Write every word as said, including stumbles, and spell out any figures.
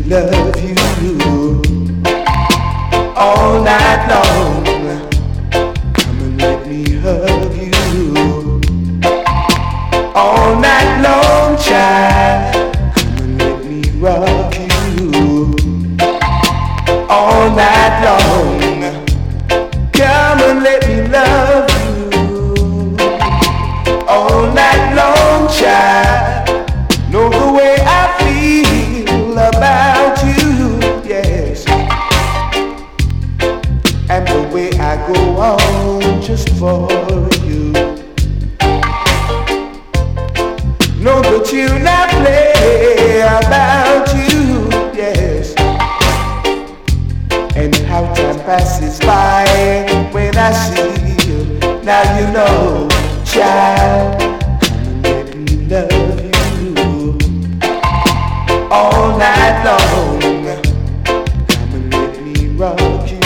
love you all night long. Come and let me hug you all night long, child. Come and let me rock you all night long. Come and let me love you all night long, child. Know the way I feel about you, yes, and the way I go on just for you. Know the tune I play about you, yes, and how time passes by when I see you. Now you know, child, come and let me love you all night long. Come and let me rock you